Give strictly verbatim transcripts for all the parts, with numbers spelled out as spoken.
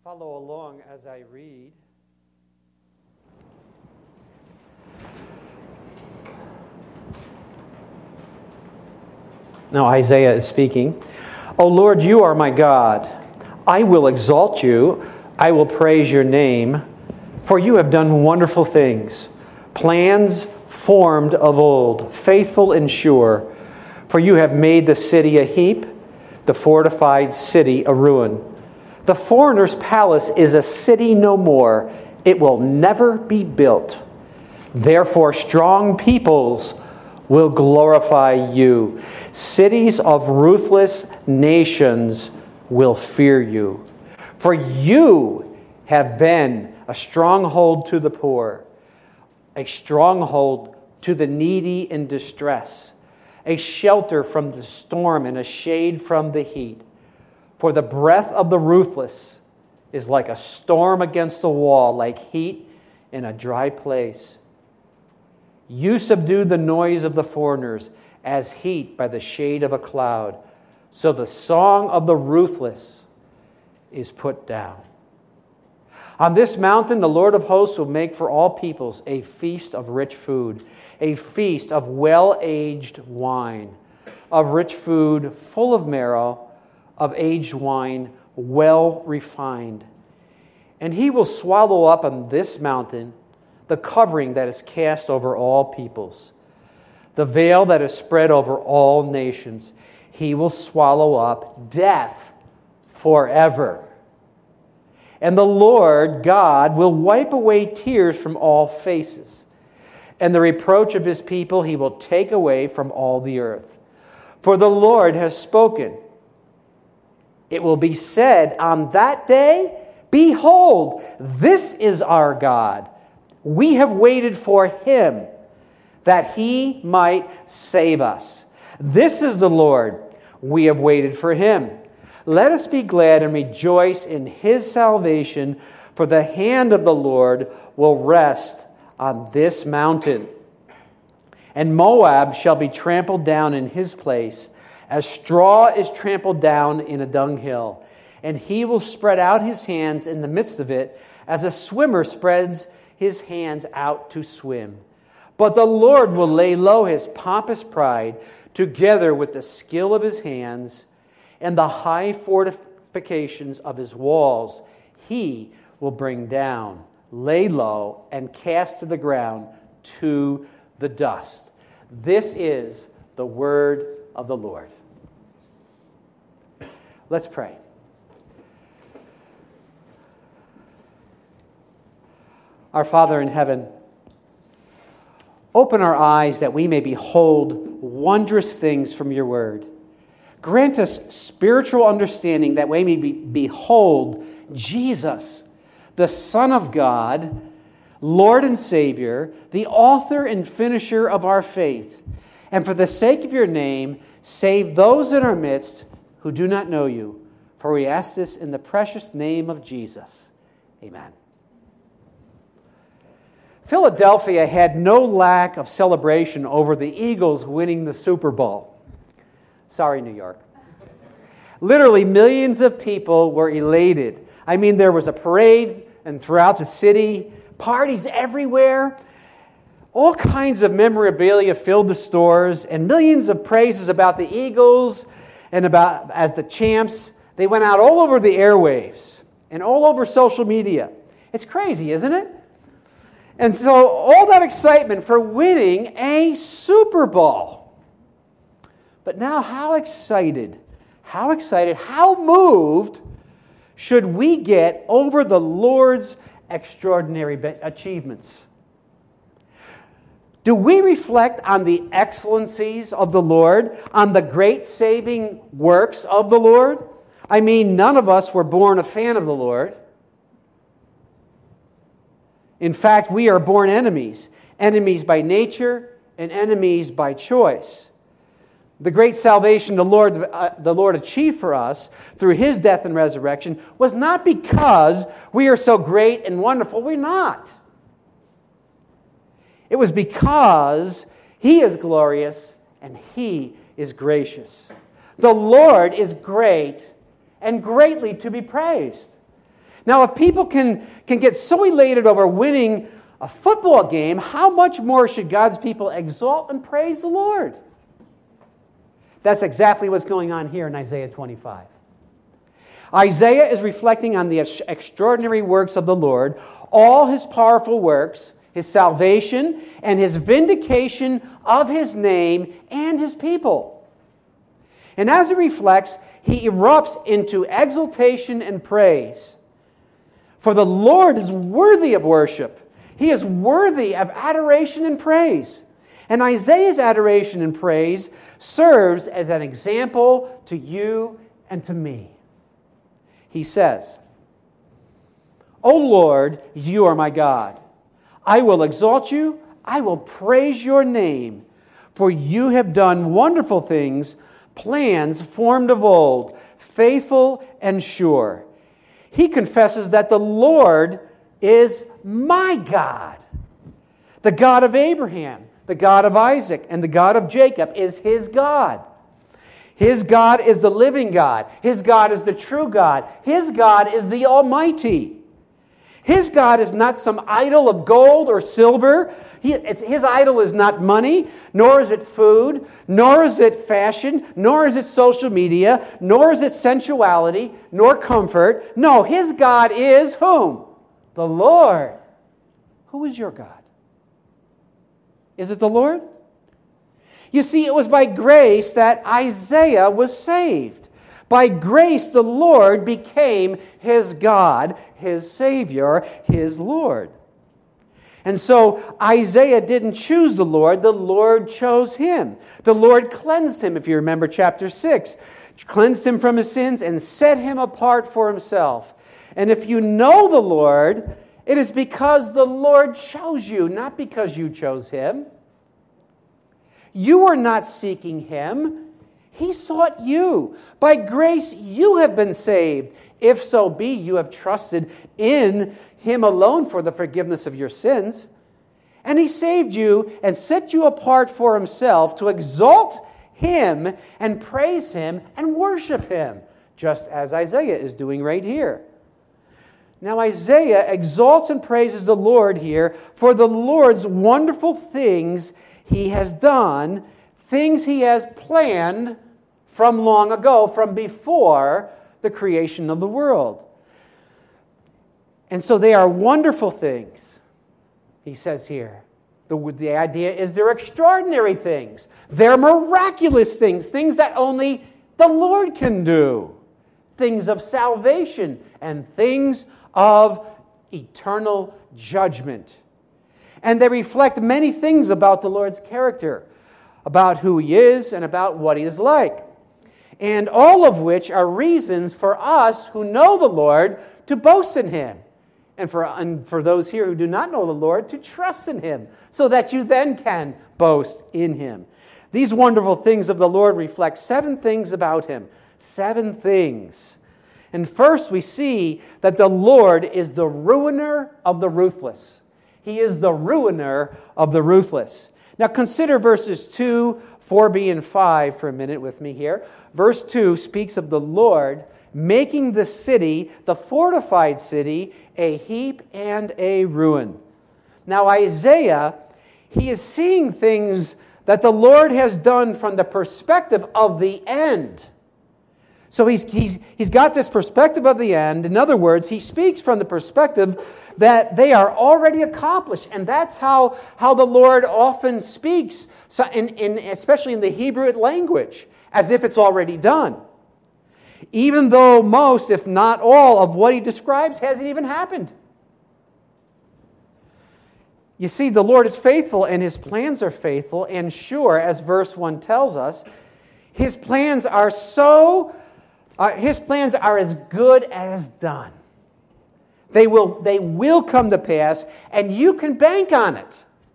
Follow along as I read. Now Isaiah is speaking. O Lord, you are my God. I will exalt you. I will praise your name. For you have done wonderful things. Plans formed of old, faithful and sure. For you have made the city a heap, the fortified city a ruin. The foreigner's palace is a city no more. It will never be built. Therefore, strong peoples will glorify you. Cities of ruthless nations will fear you. For you have been a stronghold to the poor, a stronghold to the needy in distress, a shelter from the storm and a shade from the heat. For the breath of the ruthless is like a storm against the wall, like heat in a dry place. You subdue the noise of the foreigners as heat by the shade of a cloud. So the song of the ruthless is put down. On this mountain, the Lord of hosts will make for all peoples a feast of rich food, a feast of well-aged wine, of rich food full of marrow, of aged wine well refined. And he will swallow up on this mountain the covering that is cast over all peoples, the veil that is spread over all nations. He will swallow up death forever. And the Lord God will wipe away tears from all faces, and the reproach of his people he will take away from all the earth. For the Lord has spoken. It will be said on that day, behold, this is our God. We have waited for him, that he might save us. This is the Lord. We have waited for him. Let us be glad and rejoice in his salvation, for the hand of the Lord will rest on this mountain. And Moab shall be trampled down in his place, as straw is trampled down in a dunghill. And he will spread out his hands in the midst of it, as a swimmer spreads his hands out to swim. But the Lord will lay low his pompous pride, together with the skill of his hands and the high fortifications of his walls. He will bring down, lay low, and cast to the ground to the dust. This is the word of the Lord. Let's pray. Our Father in heaven, open our eyes that we may behold wondrous things from your word. Grant us spiritual understanding that we may be, behold Jesus, the Son of God, Lord and Savior, the author and finisher of our faith. And for the sake of your name, save those in our midst who do not know you. For we ask this in the precious name of Jesus. Amen. Philadelphia had no lack of celebration over the Eagles winning the Super Bowl. Sorry, New York. Literally, millions of people were elated. I mean, there was a parade and throughout the city, parties everywhere. All kinds of memorabilia filled the stores, and millions of praises about the Eagles and about as the champs. They went out all over the airwaves and all over social media. It's crazy, isn't it? And so all that excitement for winning a Super Bowl. But now how excited, how excited, how moved should we get over the Lord's extraordinary achievements? Do we reflect on the excellencies of the Lord, on the great saving works of the Lord? I mean, none of us were born a fan of the Lord. In fact, we are born enemies, enemies by nature and enemies by choice. The great salvation the Lord, uh, the Lord achieved for us through his death and resurrection was not because we are so great and wonderful. We're not. It was because he is glorious and he is gracious. The Lord is great and greatly to be praised. Now, if people can, can get so elated over winning a football game, how much more should God's people exalt and praise the Lord? That's exactly what's going on here in Isaiah twenty-five. Isaiah is reflecting on the extraordinary works of the Lord, all his powerful works, his salvation, and his vindication of his name and his people. And as he reflects, he erupts into exultation and praise. For the Lord is worthy of worship. He is worthy of adoration and praise. And Isaiah's adoration and praise serves as an example to you and to me. He says, O Lord, you are my God. I will exalt you. I will praise your name. For you have done wonderful things, plans formed of old, faithful and sure. He confesses that the Lord is my God. The God of Abraham, the God of Isaac, and the God of Jacob is his God. His God is the living God. His God is the true God. His God is the Almighty. His God is not some idol of gold or silver. He, his idol is not money, nor is it food, nor is it fashion, nor is it social media, nor is it sensuality, nor comfort. No, his God is whom? The Lord. Who is your God? Is it the Lord? You see, it was by grace that Isaiah was saved. By grace, the Lord became his God, his Savior, his Lord. And so Isaiah didn't choose the Lord, the Lord chose him. The Lord cleansed him, if you remember chapter six. Cleansed him from his sins and set him apart for himself. And if you know the Lord, it is because the Lord chose you, not because you chose him. You are not seeking him. He sought you. By grace you have been saved, if so be you have trusted in him alone for the forgiveness of your sins. And he saved you and set you apart for himself to exalt him and praise him and worship him, just as Isaiah is doing right here. Now Isaiah exalts and praises the Lord here for the Lord's wonderful things he has done, things he has planned from long ago, from before the creation of the world. And so they are wonderful things, he says here. The, the idea is they're extraordinary things. They're miraculous things, things that only the Lord can do. Things of salvation and things of eternal judgment. And they reflect many things about the Lord's character, about who he is and about what he is like. And all of which are reasons for us who know the Lord to boast in him. And for, and for those here who do not know the Lord to trust in him, so that you then can boast in him. These wonderful things of the Lord reflect seven things about him. Seven things. And first we see that the Lord is the ruiner of the ruthless. He is the ruiner of the ruthless. Now consider verses two, four b, and five for a minute with me here. Verse two speaks of the Lord making the city, the fortified city, a heap and a ruin. Now Isaiah, he is seeing things that the Lord has done from the perspective of the end. So he's, he's, he's got this perspective of the end. In other words, he speaks from the perspective that they are already accomplished. And that's how, how the Lord often speaks, so in, in, especially in the Hebrew language, as if it's already done. Even though most, if not all, of what he describes hasn't even happened. You see, the Lord is faithful and his plans are faithful and sure, as verse one tells us. His plans are so... Uh, his plans are as good as done. They will, they will come to pass, and you can bank on it.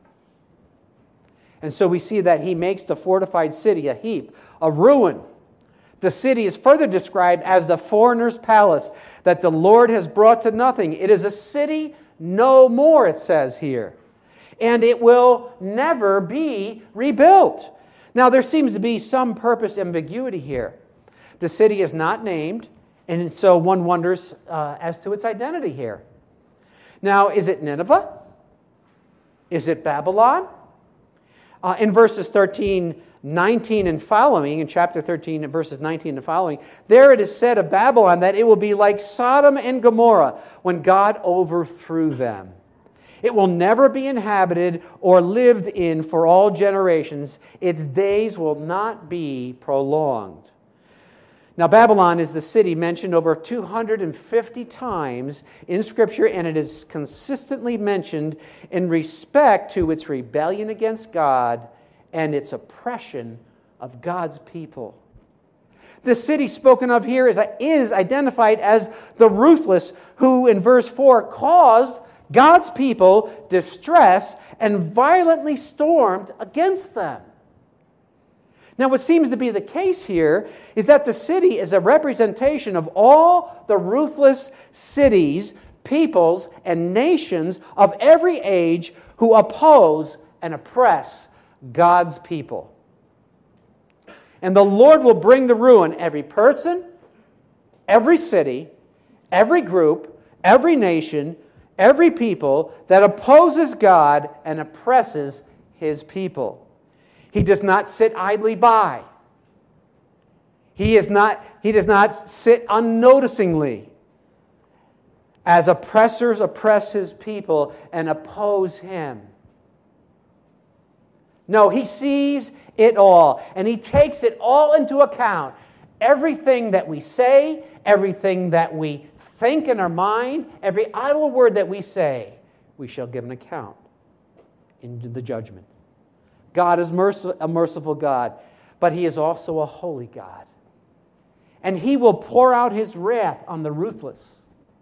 And so we see that he makes the fortified city a heap, a ruin. The city is further described as the foreigner's palace that the Lord has brought to nothing. It is a city no more, it says here. And it will never be rebuilt. Now, there seems to be some purpose ambiguity here. The city is not named, And so one wonders uh, as to its identity here. Now, is it Nineveh? Is it Babylon? Uh, in verses thirteen, nineteen and following, in chapter thirteen, verses nineteen and following, there it is said of Babylon that it will be like Sodom and Gomorrah when God overthrew them. It will never be inhabited or lived in for all generations. Its days will not be prolonged. Now, Babylon is the city mentioned over two hundred fifty times in Scripture, and it is consistently mentioned in respect to its rebellion against God and its oppression of God's people. The city spoken of here is, is identified as the ruthless who, in verse four, caused God's people distress and violently stormed against them. Now, what seems to be the case here is that the city is a representation of all the ruthless cities, peoples, and nations of every age who oppose and oppress God's people. And the Lord will bring to ruin every person, every city, every group, every nation, every people that opposes God and oppresses His people. He does not sit idly by. He is not, he does not sit unnoticingly as oppressors oppress His people and oppose Him. No, He sees it all, and He takes it all into account. Everything that we say, everything that we think in our mind, every idle word that we say, we shall give an account in the judgment. God is merciful, a merciful God, but He is also a holy God. And He will pour out His wrath on the ruthless.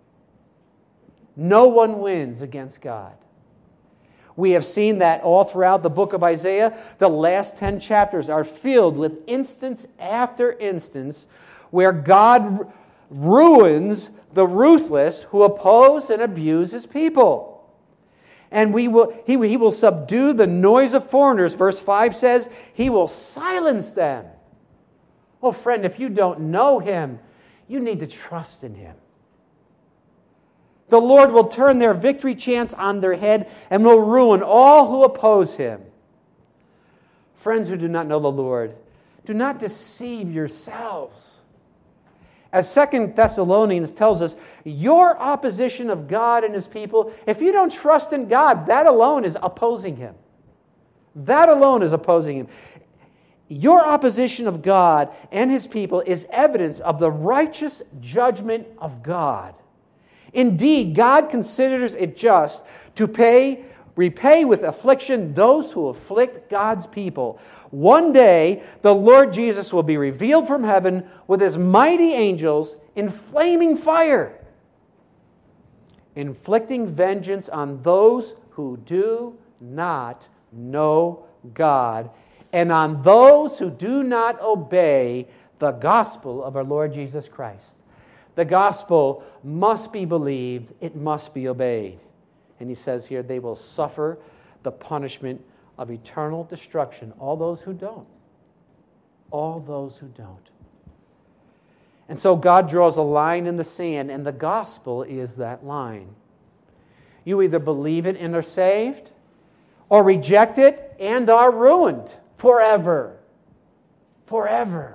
No one wins against God. We have seen that all throughout the book of Isaiah. The last ten chapters are filled with instance after instance where God ruins the ruthless who oppose and abuse His people. And we will, he, he will subdue the noise of foreigners. Verse five says, He will silence them. Oh, friend, if you don't know Him, you need to trust in Him. The Lord will turn their victory chance on their head and will ruin all who oppose Him. Friends who do not know the Lord, do not deceive yourselves. As Second Thessalonians tells us, your opposition of God and His people, if you don't trust in God, that alone is opposing Him. That alone is opposing Him. Your opposition of God and His people is evidence of the righteous judgment of God. Indeed, God considers it just to pay repay with affliction those who afflict God's people. One day, the Lord Jesus will be revealed from heaven with His mighty angels in flaming fire, inflicting vengeance on those who do not know God and on those who do not obey the gospel of our Lord Jesus Christ. The gospel must be believed, it must be obeyed. And He says here, they will suffer the punishment of eternal destruction. All those who don't. All those who don't. And so God draws a line in the sand, and the gospel is that line. You either believe it and are saved, or reject it and are ruined forever. Forever.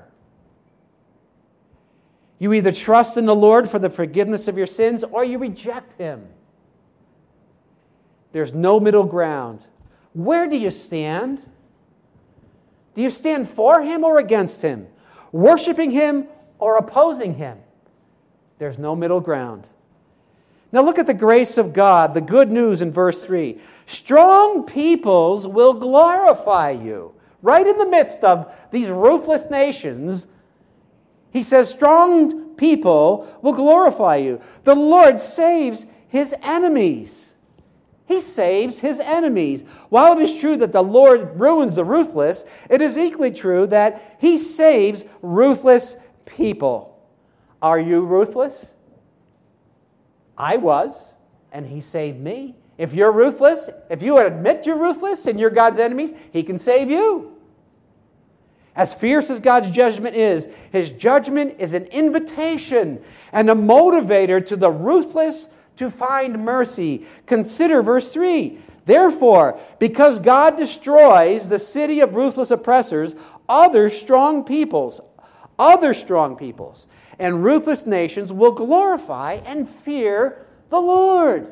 You either trust in the Lord for the forgiveness of your sins, or you reject Him. There's no middle ground. Where do you stand? Do you stand for Him or against Him? Worshiping Him or opposing Him? There's no middle ground. Now look at the grace of God, the good news in verse three. Strong peoples will glorify you. Right in the midst of these ruthless nations, He says, strong people will glorify you. The Lord saves His enemies. He saves His enemies. While it is true that the Lord ruins the ruthless, it is equally true that He saves ruthless people. Are you ruthless? I was, and He saved me. If you're ruthless, if you admit you're ruthless and you're God's enemies, He can save you. As fierce as God's judgment is, His judgment is an invitation and a motivator to the ruthless to find mercy. Consider verse three. Therefore, because God destroys the city of ruthless oppressors, other strong peoples, other strong peoples, and ruthless nations will glorify and fear the Lord.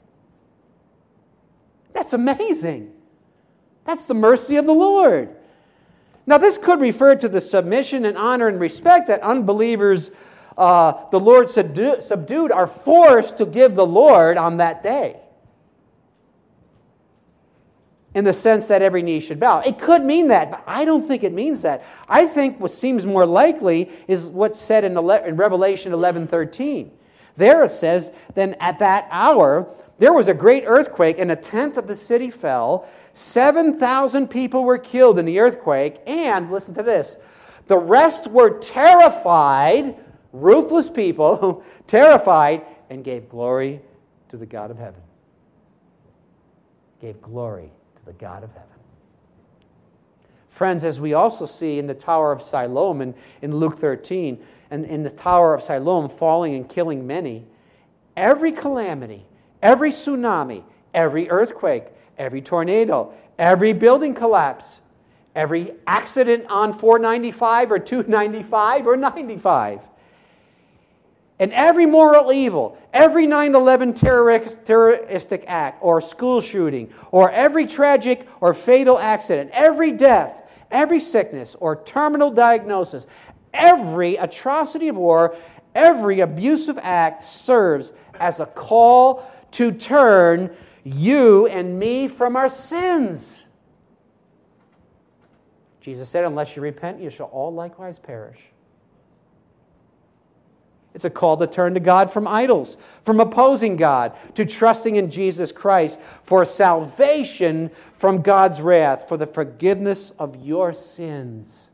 That's amazing. That's the mercy of the Lord. Now, this could refer to the submission and honor and respect that unbelievers, uh, the Lord subdu- subdued, are forced to give the Lord on that day. In the sense that every knee should bow. It could mean that, but I don't think it means that. I think what seems more likely is what's said in, ele- in Revelation eleven thirteen. There it says, then at that hour, there was a great earthquake, and a tenth of the city fell. seven thousand people were killed in the earthquake, and, listen to this, the rest were terrified, ruthless people, terrified, and gave glory to the God of heaven. Gave glory to the God of heaven. Friends, as we also see in the Tower of Siloam in, in Luke thirteen, and in the Tower of Siloam falling and killing many, every calamity, every tsunami, every earthquake, every tornado, every building collapse, every accident on four ninety-five or two ninety-five or ninety-five, and every moral evil, every nine eleven terrorist, terroristic act or school shooting, or every tragic or fatal accident, every death, every sickness or terminal diagnosis, every atrocity of war, every abusive act serves as a call to turn you and me from our sins. Jesus said, unless you repent, you shall all likewise perish. It's a call to turn to God from idols, from opposing God, to trusting in Jesus Christ for salvation from God's wrath, for the forgiveness of your sins.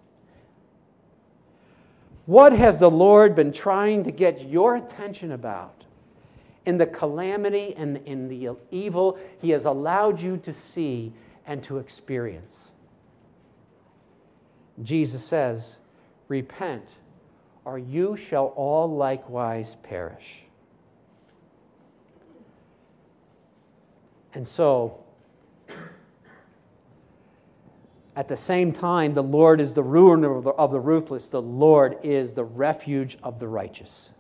What has the Lord been trying to get your attention about in the calamity and in the evil He has allowed you to see and to experience? Jesus says, repent, or you shall all likewise perish. And so, at the same time, the Lord is the ruiner of the, of the ruthless. The Lord is the refuge of the righteous.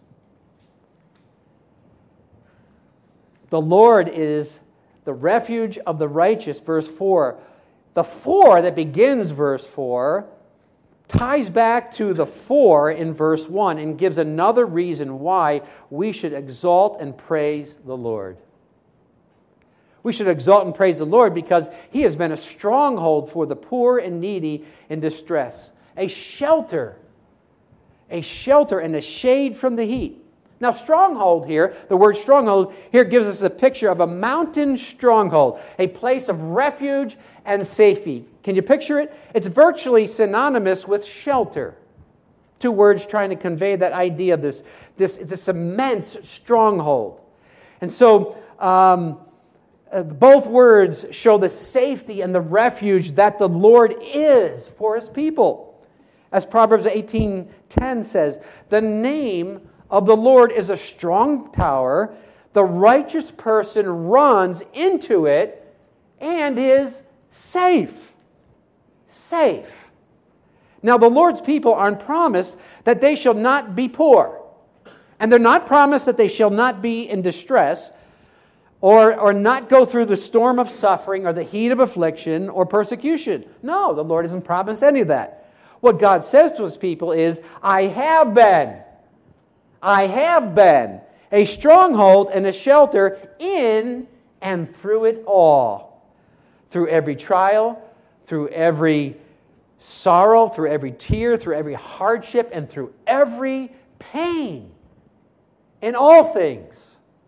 The Lord is the refuge of the righteous, verse four. The four that begins verse four ties back to the four in verse one and gives another reason why we should exalt and praise the Lord. We should exalt and praise the Lord because He has been a stronghold for the poor and needy in distress, a shelter, a shelter and a shade from the heat. Now, stronghold here, the word stronghold here gives us a picture of a mountain stronghold, a place of refuge and safety. Can you picture it? It's virtually synonymous with shelter. Two words trying to convey that idea of this, this, this immense stronghold. And so, um, uh, both words show the safety and the refuge that the Lord is for His people. As Proverbs eighteen ten says, the name of the Lord is a strong tower. The righteous person runs into it and is safe. Safe. Now, the Lord's people aren't promised that they shall not be poor. And they're not promised that they shall not be in distress or, or not go through the storm of suffering or the heat of affliction or persecution. No, the Lord hasn't promised any of that. What God says to His people is, I have been. I have been a stronghold and a shelter in and through it all. Through every trial, through every sorrow, through every tear, through every hardship, and through every pain. In all things.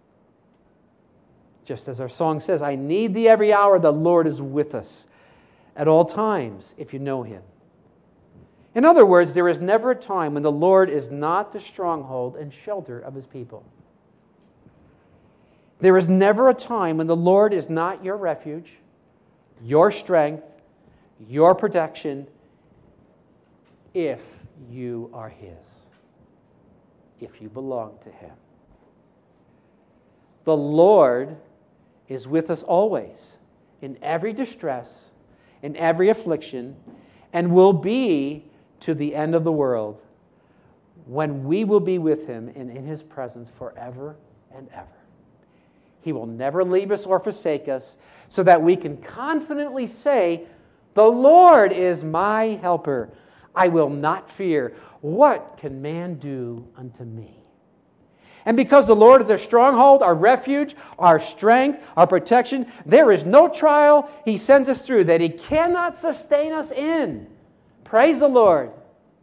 Just as our song says, I need Thee every hour, the Lord is with us at all times, if you know Him. In other words, there is never a time when the Lord is not the stronghold and shelter of His people. There is never a time when the Lord is not your refuge, your strength, your protection, if you are His, if you belong to Him. The Lord is with us always, in every distress, in every affliction, and will be to the end of the world, when we will be with Him and in His presence forever and ever. He will never leave us or forsake us, so that we can confidently say, "The Lord is my helper. I will not fear. What can man do unto me?" And because the Lord is our stronghold, our refuge, our strength, our protection, there is no trial He sends us through that He cannot sustain us in. Praise the Lord.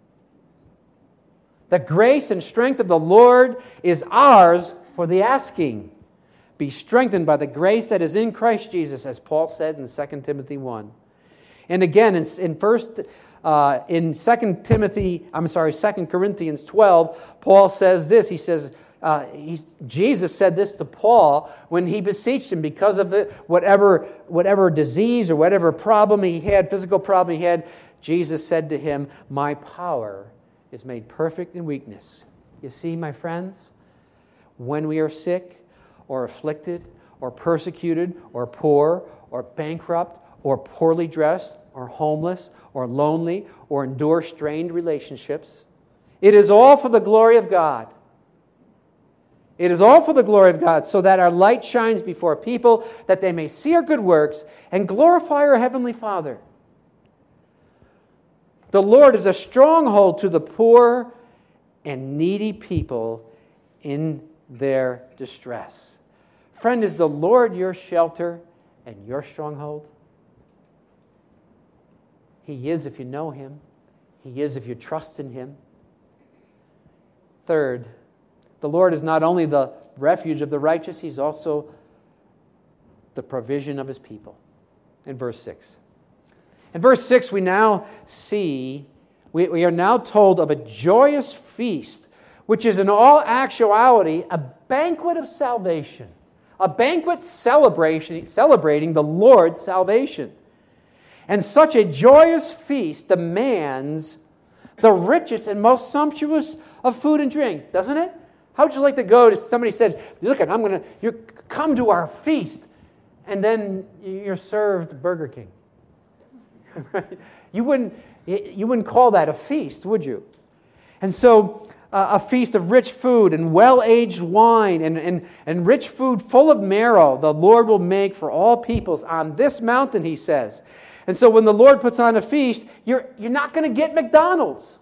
The grace and strength of the Lord is ours for the asking. Be strengthened by the grace that is in Christ Jesus, as Paul said in Second Timothy one. And again, in, in first, uh, in Second Timothy, I'm sorry, Second Corinthians twelve, Paul says this. He says, uh, he's, Jesus said this to Paul when he beseeched him because of the, whatever whatever disease or whatever problem he had, physical problem he had. Jesus said to him, "My power is made perfect in weakness." You see, my friends, when we are sick or afflicted or persecuted or poor or bankrupt or poorly dressed or homeless or lonely or endure strained relationships, it is all for the glory of God. It is all for the glory of God, so that our light shines before people, that they may see our good works and glorify our Heavenly Father. The Lord is a stronghold to the poor and needy people in their distress. Friend, is the Lord your shelter and your stronghold? He is if you know Him. He is if you trust in Him. Third, the Lord is not only the refuge of the righteous, He's also the provision of His people. In verse six. In verse six, we now see, we, we are now told of a joyous feast, which is in all actuality a banquet of salvation. A banquet celebration, celebrating the Lord's salvation. And such a joyous feast demands the richest and most sumptuous of food and drink, doesn't it? How would you like to go to somebody says, "Look, I'm going to you come to our feast," and then you're served Burger King? Right? You wouldn't you wouldn't call that a feast, would you? And so uh, a feast of rich food and well-aged wine and, and, and rich food full of marrow the Lord will make for all peoples on this mountain, He says. And so when the Lord puts on a feast, you're, you're not going to get McDonald's.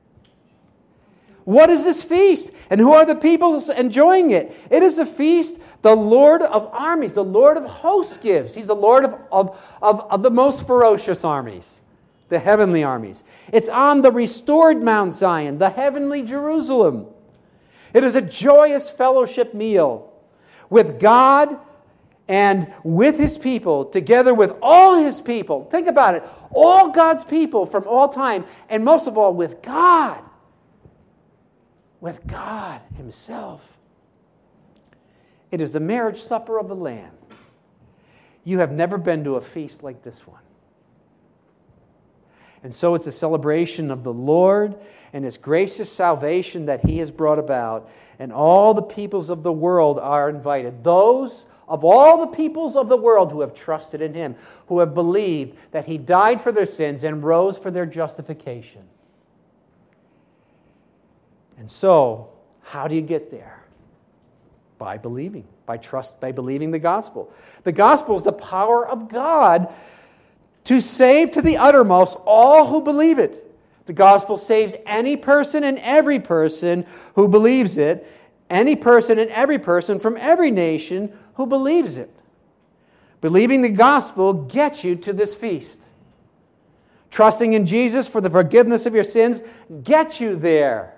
What is this feast? And who are the people enjoying it? It is a feast the Lord of armies, the Lord of hosts gives. He's the Lord of, of, of, of the most ferocious armies, the heavenly armies. It's on the restored Mount Zion, the heavenly Jerusalem. It is a joyous fellowship meal with God and with His people, together with all His people. Think about it. All God's people from all time, and most of all with God. With God Himself. It is the marriage supper of the Lamb. You have never been to a feast like this one. And so it's a celebration of the Lord and His gracious salvation that He has brought about. And all the peoples of the world are invited. Those of all the peoples of the world who have trusted in Him, who have believed that He died for their sins and rose for their justification. And so, how do you get there? By believing, by trust, by believing the gospel. The gospel is the power of God to save to the uttermost all who believe it. The gospel saves any person and every person who believes it, any person and every person from every nation who believes it. Believing the gospel gets you to this feast. Trusting in Jesus for the forgiveness of your sins gets you there.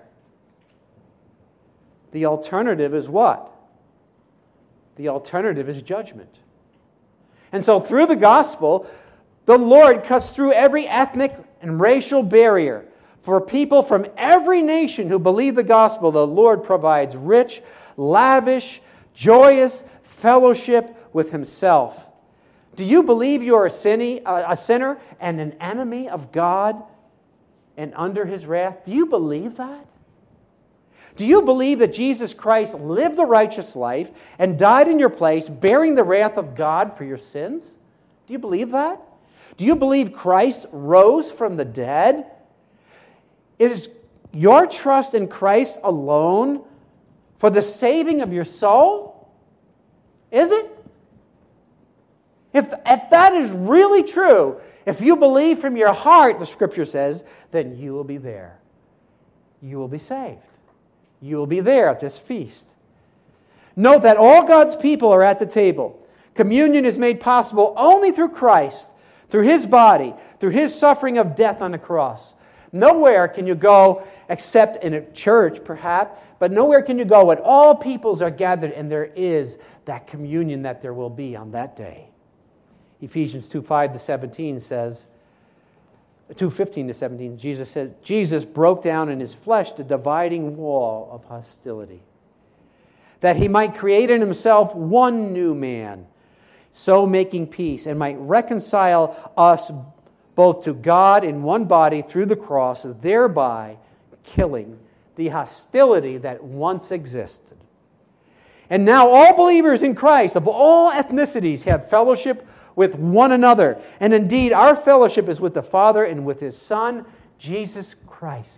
The alternative is what? The alternative is judgment. And so through the gospel, the Lord cuts through every ethnic and racial barrier. For people from every nation who believe the gospel, the Lord provides rich, lavish, joyous fellowship with Himself. Do you believe you are a sinner and an enemy of God? and under his wrath? Do you believe that? Do you believe that Jesus Christ lived a righteous life and died in your place, bearing the wrath of God for your sins? Do you believe that? Do you believe Christ rose from the dead? Is your trust in Christ alone for the saving of your soul? Is it? If, if that is really true, if you believe from your heart, the Scripture says, then you will be there. You will be saved. You will be there at this feast. Note that all God's people are at the table. Communion is made possible only through Christ, through His body, through His suffering of death on the cross. Nowhere can you go except in a church, perhaps, but nowhere can you go when all peoples are gathered and there is that communion that there will be on that day. Ephesians two five to seventeen says, two fifteen to seventeen, Jesus says, Jesus broke down in His flesh the dividing wall of hostility, that He might create in Himself one new man, so making peace, and might reconcile us both to God in one body through the cross, thereby killing the hostility that once existed. And now all believers in Christ of all ethnicities have fellowship with one another. And indeed, our fellowship is with the Father and with His Son, Jesus Christ.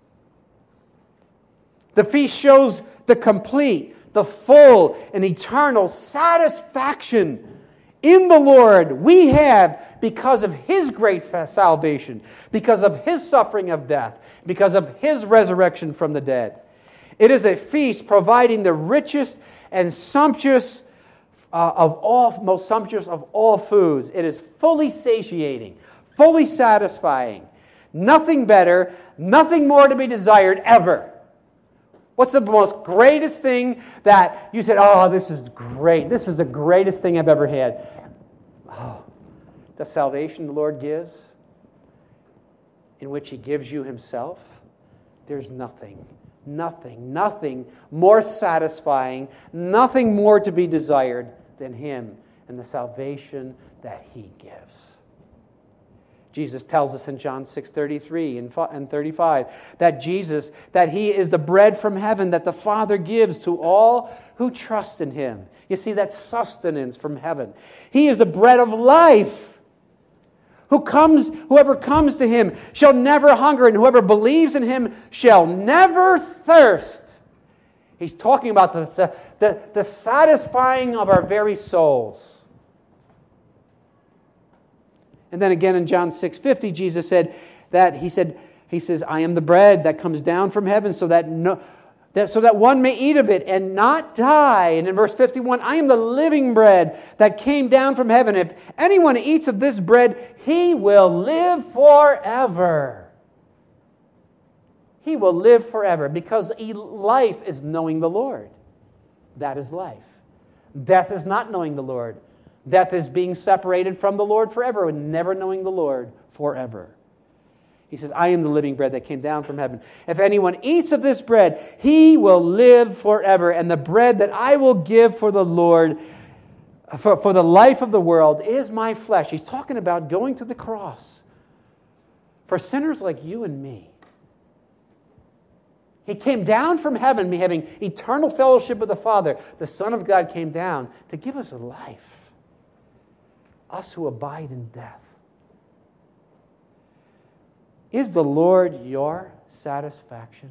The feast shows the complete, the full, and eternal satisfaction in the Lord we have because of His great salvation, because of His suffering of death, because of His resurrection from the dead. It is a feast providing the richest and sumptuous uh, of all, most sumptuous of all foods. It is fully satiating, fully satisfying. Nothing better, nothing more to be desired ever. What's the most greatest thing that you said, oh, this is great. This is the greatest thing I've ever had? Oh, the salvation the Lord gives, in which He gives you Himself. There's nothing, nothing, nothing more satisfying, nothing more to be desired than Him and the salvation that He gives. Jesus tells us in John six thirty-three and thirty-five that Jesus, that He is the bread from heaven that the Father gives to all who trust in Him. You see, that's sustenance from heaven. He is the bread of life. Who comes, whoever comes to Him shall never hunger, and whoever believes in Him shall never thirst. He's talking about the, the, the satisfying of our very souls. And then again in John six fifty, Jesus said that he said he says, "I am the bread that comes down from heaven, so that no, that so that one may eat of it and not die." And in verse fifty-one, "I am the living bread that came down from heaven. If anyone eats of this bread, he will live forever." He will live forever because life is knowing the Lord. That is life. Death is not knowing the Lord. Death is being separated from the Lord forever and never knowing the Lord forever. He says, "I am the living bread that came down from heaven. If anyone eats of this bread, he will live forever. And the bread that I will give for the Lord, for, for the life of the world, is my flesh." He's talking about going to the cross for sinners like you and me. He came down from heaven, having eternal fellowship with the Father. The Son of God came down to give us a life. Us who abide in death. Is the Lord your satisfaction?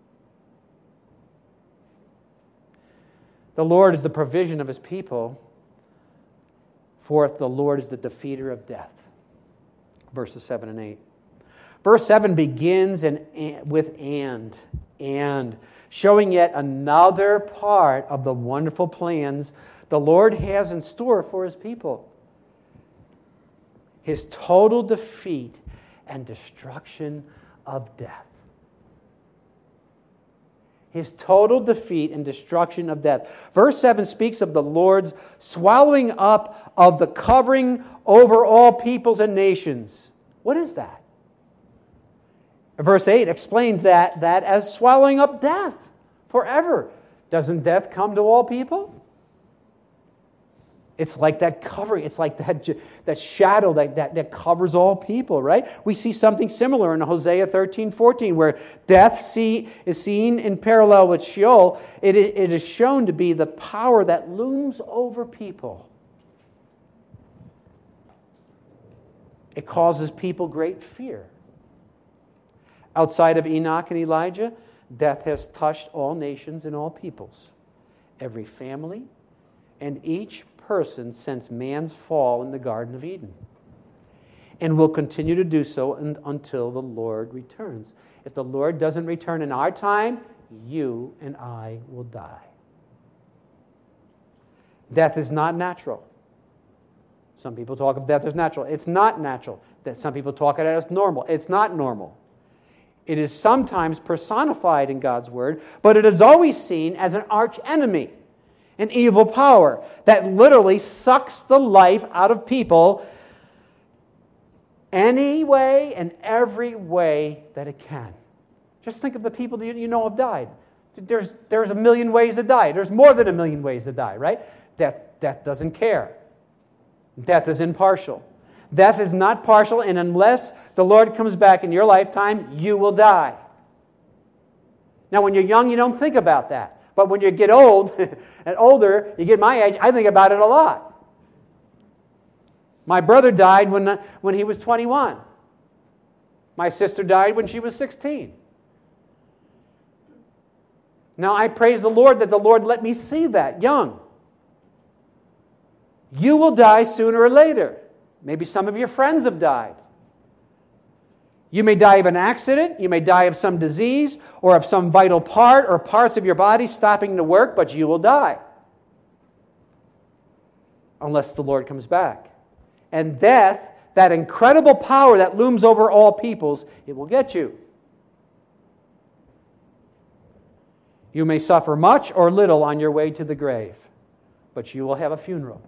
The Lord is the provision of His people. Fourth, the Lord is the defeater of death. Verses seven and eight. Verse seven begins in, with and, and, showing yet another part of the wonderful plans the Lord has in store for His people. His total defeat and destruction of death. His total defeat and destruction of death. Verse seven speaks of the Lord's swallowing up of the covering over all peoples and nations. What is that? Verse eight explains that, that as swallowing up death forever. Doesn't death come to all people? It's like that covering. It's like that, that shadow that, that, that covers all people, right? We see something similar in Hosea thirteen fourteen, where death see, is seen in parallel with Sheol. It, it is shown to be the power that looms over people. It causes people great fear. Outside of Enoch and Elijah, death has touched all nations and all peoples, every family, and each person since man's fall in the Garden of Eden, and will continue to do so un- until the Lord returns. If the Lord doesn't return in our time, you and I will die. Death is not natural. Some people talk of death as natural. It's not natural. That some people talk of it as normal. It's not normal. It is sometimes personified in God's Word, but it is always seen as an arch enemy, an evil power that literally sucks the life out of people any way and every way that it can. Just think of the people that you know have died. There's, there's a million ways to die. There's more than a million ways to die, right? Death, death doesn't care. Death is impartial. Death is not partial, and unless the Lord comes back in your lifetime, you will die. Now, when you're young, you don't think about that. But when you get old and older, you get my age, I think about it a lot. My brother died when, when he was twenty-one. My sister died when she was sixteen. Now, I praise the Lord that the Lord let me see that young. You will die sooner or later. Maybe some of your friends have died. You may die of an accident, you may die of some disease, or of some vital part or parts of your body stopping to work, but you will die. Unless the Lord comes back. And death, that incredible power that looms over all peoples, it will get you. You may suffer much or little on your way to the grave, but you will have a funeral.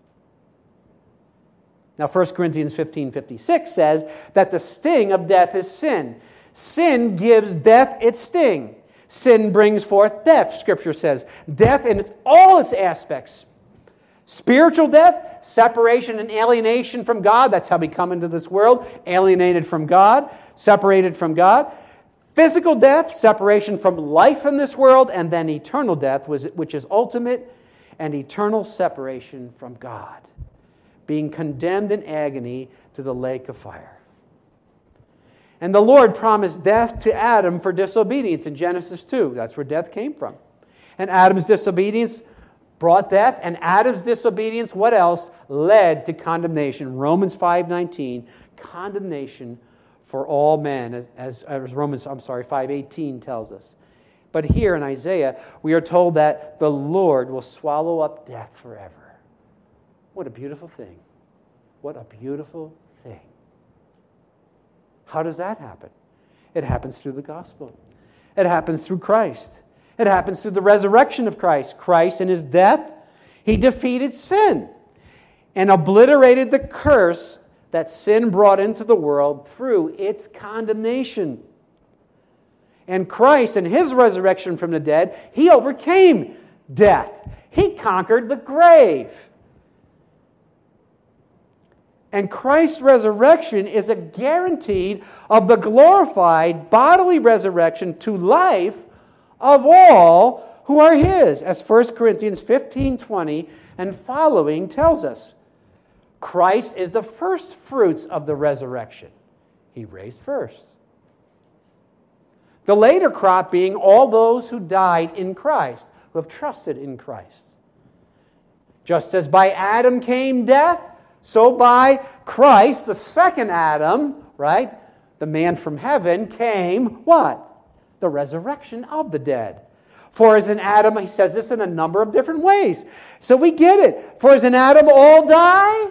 Now, First Corinthians fifteen fifty-six says that the sting of death is sin. Sin gives death its sting. Sin brings forth death, Scripture says. Death in all its aspects. Spiritual death, separation and alienation from God. That's how we come into this world. Alienated from God, separated from God. Physical death, separation from life in this world. And then eternal death, which is ultimate and eternal separation from God, being condemned in agony to the lake of fire. And the Lord promised death to Adam for disobedience in Genesis two. That's where death came from. And Adam's disobedience brought death, and Adam's disobedience, what else? Led to condemnation. Romans five nineteen, condemnation for all men, as, as, as Romans, I'm sorry, five eighteen tells us. But here in Isaiah, we are told that the Lord will swallow up death forever. What a beautiful thing. What a beautiful thing. How does that happen? It happens through the gospel. It happens through Christ. It happens through the resurrection of Christ. Christ, in his death, he defeated sin and obliterated the curse that sin brought into the world through its condemnation. And Christ, in his resurrection from the dead, he overcame death. He conquered the grave. And Christ's resurrection is a guarantee of the glorified bodily resurrection to life of all who are his, as First Corinthians fifteen twenty and following tells us. Christ is the first fruits of the resurrection. He raised first. The later crop being all those who died in Christ, who have trusted in Christ. Just as by Adam came death, so by Christ, the second Adam, right, the man from heaven, came what? The resurrection of the dead. For as in Adam, he says this in a number of different ways. So we get it. For as in Adam all die,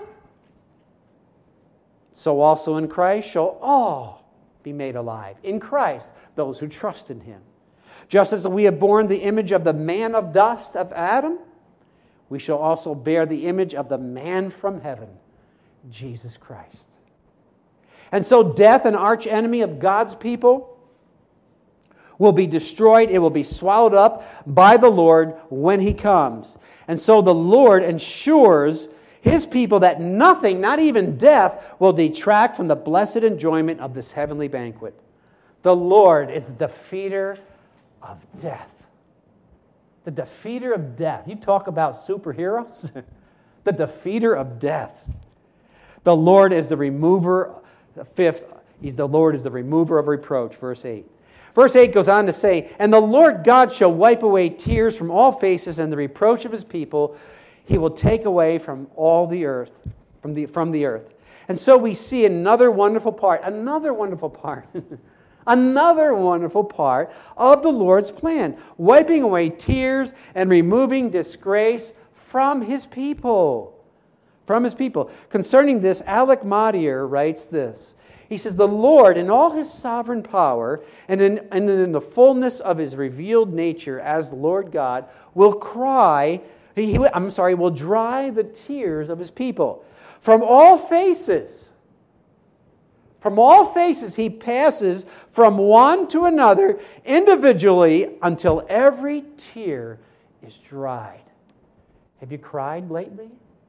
so also in Christ shall all be made alive. In Christ, those who trust in him. Just as we have borne the image of the man of dust of Adam, we shall also bear the image of the man from heaven, Jesus Christ. And so death, an arch enemy of God's people, will be destroyed. It will be swallowed up by the Lord when He comes. And so the Lord ensures His people that nothing, not even death, will detract from the blessed enjoyment of this heavenly banquet. The Lord is the defeater of death. The defeater of death. You talk about superheroes? The defeater of death. The Lord is the remover. Fifth, He's the Lord is the remover of reproach. Verse eight. Verse eight goes on to say, "And the Lord God shall wipe away tears from all faces, and the reproach of His people He will take away from all the earth, from the, from the earth." And so we see another wonderful part, another wonderful part, another wonderful part of the Lord's plan, wiping away tears and removing disgrace from His people. From His people. Concerning this, Alec Mottier writes this. He says, "The Lord, in all His sovereign power and in, and in the fullness of His revealed nature as the Lord God, will cry, he, he, I'm sorry, will dry the tears of His people. From all faces, from all faces He passes from one to another individually until every tear is dried." Have you cried lately?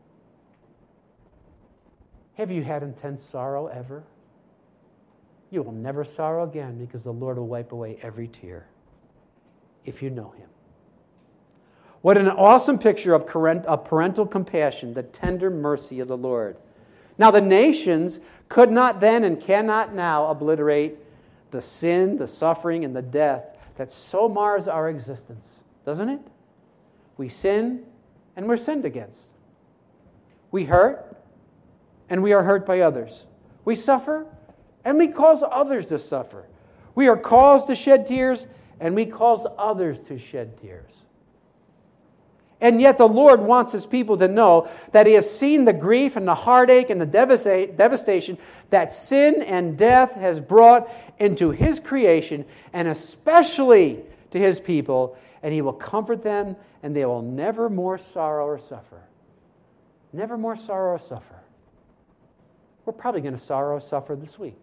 Have you had intense sorrow ever? You will never sorrow again because the Lord will wipe away every tear if you know Him. What an awesome picture of parental compassion, the tender mercy of the Lord. Now, the nations could not then and cannot now obliterate the sin, the suffering, and the death that so mars our existence, doesn't it? We sin and we're sinned against. We hurt and we are hurt by others. We suffer and we cause others to suffer. We are caused to shed tears and we cause others to shed tears. And yet the Lord wants His people to know that He has seen the grief and the heartache and the devastation that sin and death has brought into His creation, and especially to His people, and He will comfort them, and they will never more sorrow or suffer. Never more sorrow or suffer. We're probably going to sorrow or suffer this week.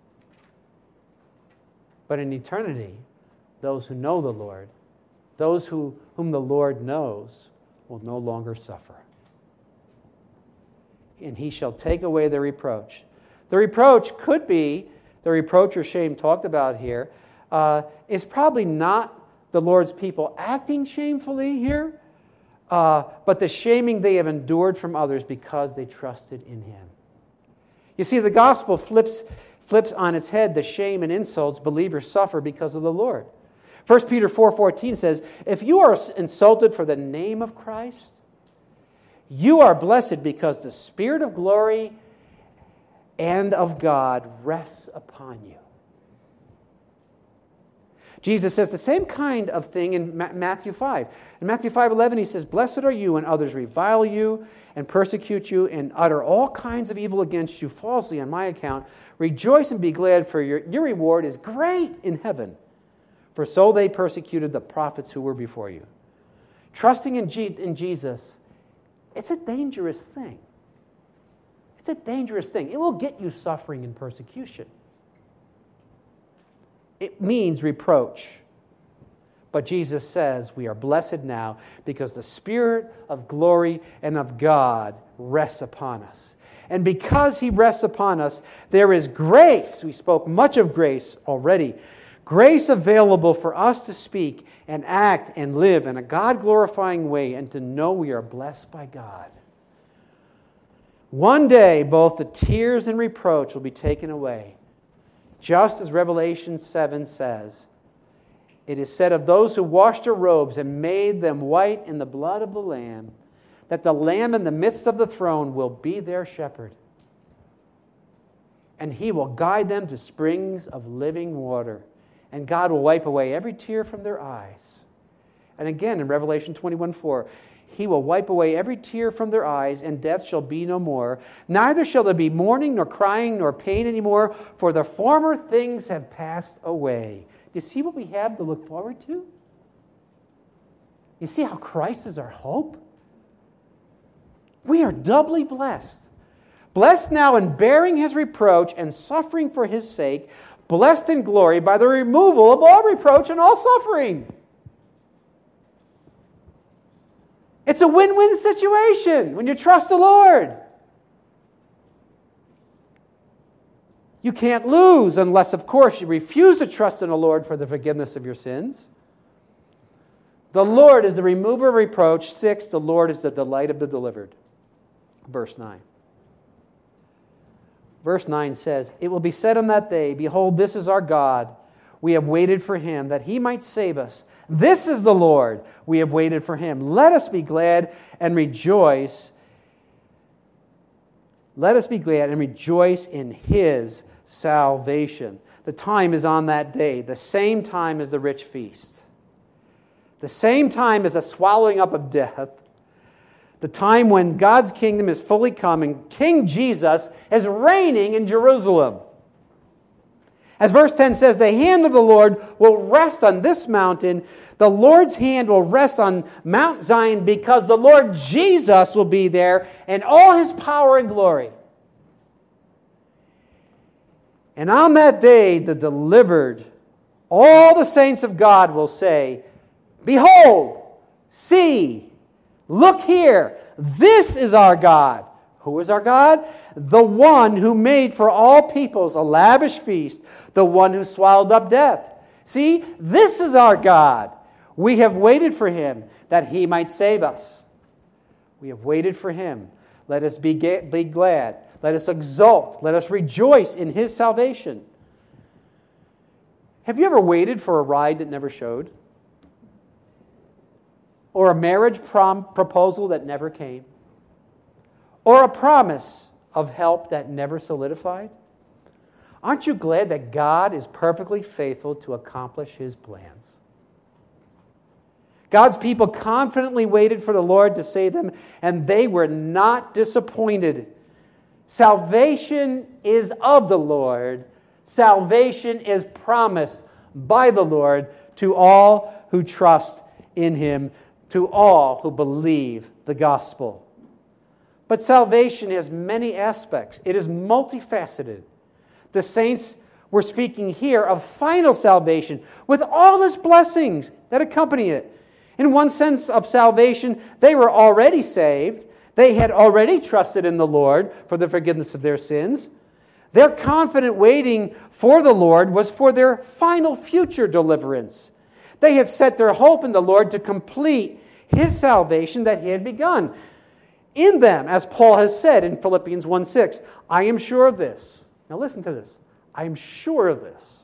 But in eternity, those who know the Lord, those who, whom the Lord knows, will no longer suffer. And He shall take away the reproach. The reproach could be, the reproach or shame talked about here, uh, is probably not the Lord's people acting shamefully here, uh, but the shaming they have endured from others because they trusted in Him. You see, the gospel flips, flips on its head the shame and insults believers suffer because of the Lord. First Peter four fourteen says, "If you are insulted for the name of Christ, you are blessed because the Spirit of glory and of God rests upon you." Jesus says the same kind of thing in Matthew five. In Matthew five eleven, He says, "Blessed are you when others revile you and persecute you and utter all kinds of evil against you falsely on my account. Rejoice and be glad, for your, your reward is great in heaven. For so they persecuted the prophets who were before you." Trusting in, G- in Jesus, it's a dangerous thing. It's a dangerous thing. It will get you suffering and persecution. It means reproach. But Jesus says we are blessed now because the Spirit of glory and of God rests upon us. And because He rests upon us, there is grace. We spoke much of grace already. Grace available for us to speak and act and live in a God-glorifying way and to know we are blessed by God. One day, both the tears and reproach will be taken away. Just as Revelation seven says, it is said of those who washed their robes and made them white in the blood of the Lamb, that the Lamb in the midst of the throne will be their shepherd. And He will guide them to springs of living water. And God will wipe away every tear from their eyes. And again in Revelation twenty-one four, He will wipe away every tear from their eyes, and death shall be no more. Neither shall there be mourning, nor crying, nor pain anymore, for the former things have passed away. Do you see what we have to look forward to? You see how Christ is our hope? We are doubly blessed. Blessed now in bearing His reproach and suffering for His sake, blessed in glory by the removal of all reproach and all suffering. It's a win-win situation when you trust the Lord. You can't lose unless, of course, you refuse to trust in the Lord for the forgiveness of your sins. The Lord is the remover of reproach. Six, the Lord is the delight of the delivered. Verse nine. Verse nine says, "It will be said on that day, Behold, this is our God. We have waited for Him, that He might save us. This is the Lord. We have waited for Him. Let us be glad and rejoice. Let us be glad and rejoice in His salvation." The time is on that day, the same time as the rich feast. The same time as the swallowing up of death. The time when God's kingdom is fully come and King Jesus is reigning in Jerusalem. As verse ten says, the hand of the Lord will rest on this mountain. The Lord's hand will rest on Mount Zion because the Lord Jesus will be there in all His power and glory. And on that day, the delivered, all the saints of God will say, Behold, see, look here, this is our God. Who is our God? The one who made for all peoples a lavish feast, the one who swallowed up death. See, this is our God. We have waited for Him that He might save us. We have waited for Him. Let us be, be glad. Let us exult. Let us rejoice in His salvation. Have you ever waited for a ride that never showed? Or a marriage prom- proposal that never came? Or a promise of help that never solidified? Aren't you glad that God is perfectly faithful to accomplish His plans? God's people confidently waited for the Lord to save them, and they were not disappointed. Salvation is of the Lord. Salvation is promised by the Lord to all who trust in Him, to all who believe the gospel. But salvation has many aspects. It is multifaceted. The saints were speaking here of final salvation with all its blessings that accompany it. In one sense of salvation, they were already saved. They had already trusted in the Lord for the forgiveness of their sins. Their confident waiting for the Lord was for their final future deliverance. They had set their hope in the Lord to complete His salvation that He had begun in them, as Paul has said in Philippians one six, I am sure of this. Now listen to this. I am sure of this.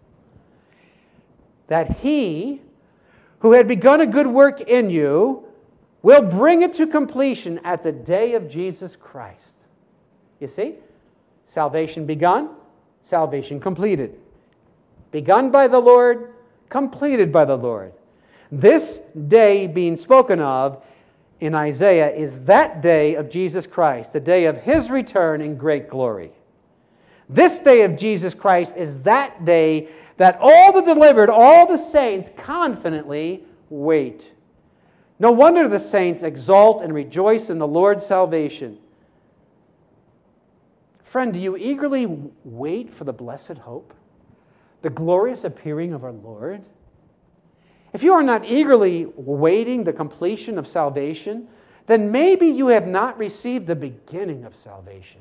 That He who had begun a good work in you will bring it to completion at the day of Jesus Christ. You see? Salvation begun, salvation completed. Begun by the Lord, completed by the Lord. This day being spoken of in Isaiah is that day of Jesus Christ, the day of His return in great glory. This day of Jesus Christ is that day that all the delivered, all the saints confidently wait. No wonder the saints exult and rejoice in the Lord's salvation. Friend, do you eagerly wait for the blessed hope, the glorious appearing of our Lord? If you are not eagerly waiting the completion of salvation, then maybe you have not received the beginning of salvation.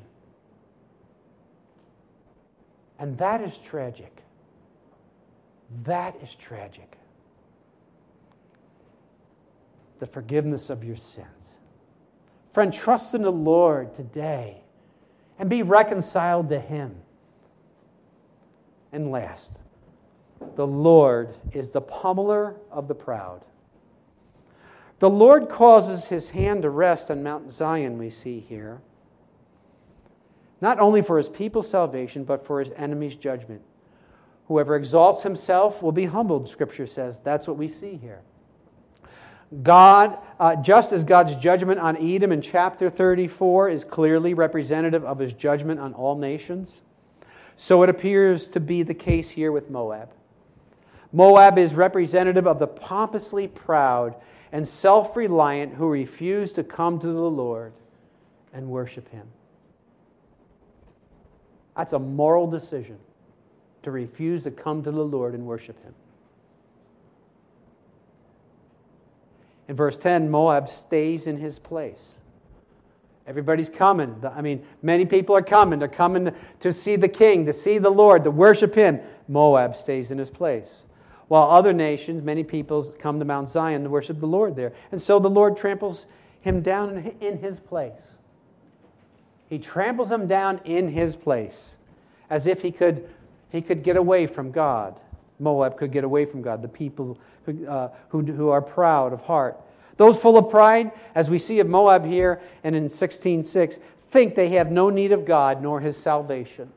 And that is tragic. That is tragic. The forgiveness of your sins. Friend, trust in the Lord today and be reconciled to Him. And last, the Lord is the pummeler of the proud. The Lord causes His hand to rest on Mount Zion, we see here. Not only for His people's salvation, but for His enemies' judgment. Whoever exalts himself will be humbled, Scripture says. That's what we see here. God, uh, just as God's judgment on Edom in chapter thirty-four is clearly representative of His judgment on all nations, so it appears to be the case here with Moab. Moab is representative of the pompously proud and self-reliant who refuse to come to the Lord and worship Him. That's a moral decision. to refuse to come to the Lord and worship Him. In verse ten, Moab stays in his place. Everybody's coming. I mean, many people are coming. They're coming to see the king, to see the Lord, to worship Him. Moab stays in his place. While other nations, many peoples come to Mount Zion to worship the Lord there. And so the Lord tramples him down in his place. He tramples him down in his place, as if he could, he could get away from God. Moab could get away from God, the people who, uh, who, who are proud of heart. Those full of pride, as we see of Moab here and in sixteen six, think they have no need of God nor His salvation.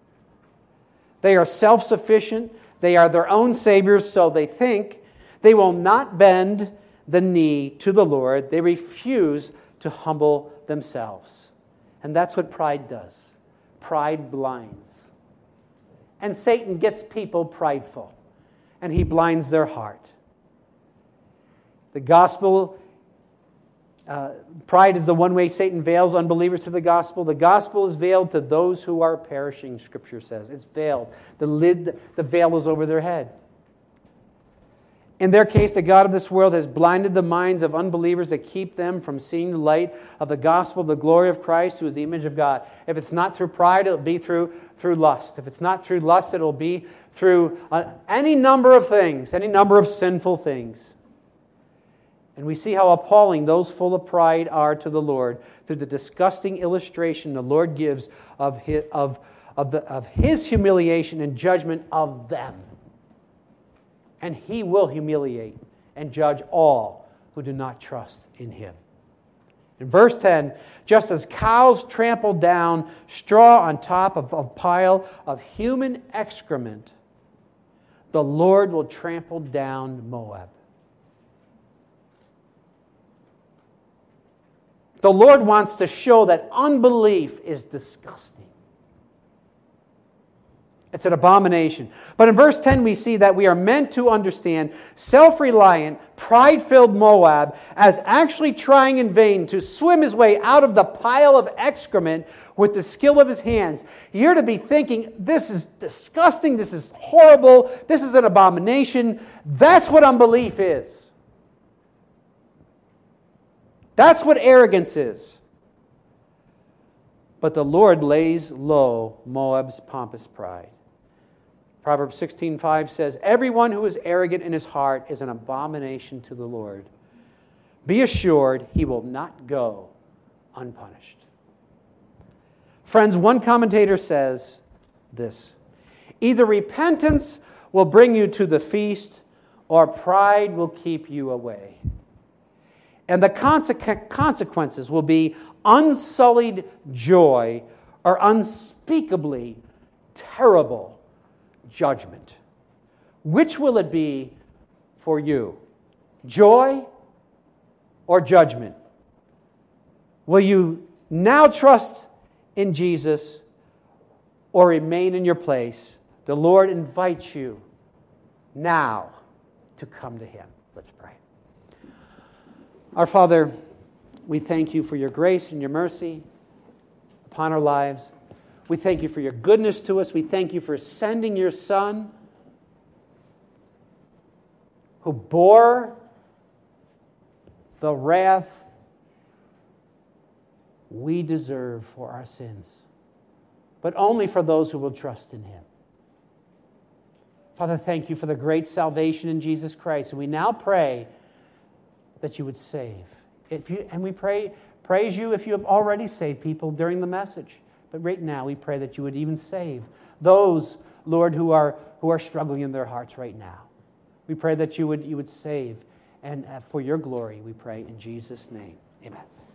They are self-sufficient. They are their own saviors, so they think. They will not bend the knee to the Lord. They refuse to humble themselves. And that's what pride does. Pride blinds. And Satan gets people prideful, and he blinds their heart. The gospel, uh, pride is the one way Satan veils unbelievers to the gospel. The gospel is veiled to those who are perishing, Scripture says. It's veiled. The lid, the veil is over their head. In their case, the God of this world has blinded the minds of unbelievers to keep them from seeing the light of the gospel, the glory of Christ, who is the image of God. If it's not through pride, it'll be through, through lust. If it's not through lust, it'll be through uh, any number of things, any number of sinful things. And we see how appalling those full of pride are to the Lord through the disgusting illustration the Lord gives of his, of, of, the, of his humiliation and judgment of them. And He will humiliate and judge all who do not trust in Him. In verse ten, just as cows trample down straw on top of a pile of human excrement, the Lord will trample down Moab. The Lord wants to show that unbelief is disgusting. It's an abomination. But in verse ten, we see that we are meant to understand self-reliant, pride-filled Moab as actually trying in vain to swim his way out of the pile of excrement with the skill of his hands. You're to be thinking, this is disgusting, this is horrible, this is an abomination. That's what unbelief is. That's what arrogance is. But the Lord lays low Moab's pompous pride. Proverbs sixteen five says, everyone who is arrogant in his heart is an abomination to the Lord. Be assured he will not go unpunished. Friends, one commentator says this: either repentance will bring you to the feast, or pride will keep you away. And the consequ- consequences will be unsullied joy or unspeakably terrible judgment. Which will it be for you? Joy or judgment? Will you now trust in Jesus or remain in your place? The Lord invites you now to come to Him. Let's pray. Our Father, we thank You for Your grace and Your mercy upon our lives. We thank You for Your goodness to us. We thank You for sending Your Son, who bore the wrath we deserve for our sins, but only for those who will trust in Him. Father, thank You for the great salvation in Jesus Christ. And we now pray that You would save. If you, and we pray, praise You if You have already saved people during the message. But right now we pray that You would even save those, Lord, who are, who are struggling in their hearts right now. We pray that You would, you would save. And uh, for Your glory, we pray in Jesus' name. Amen.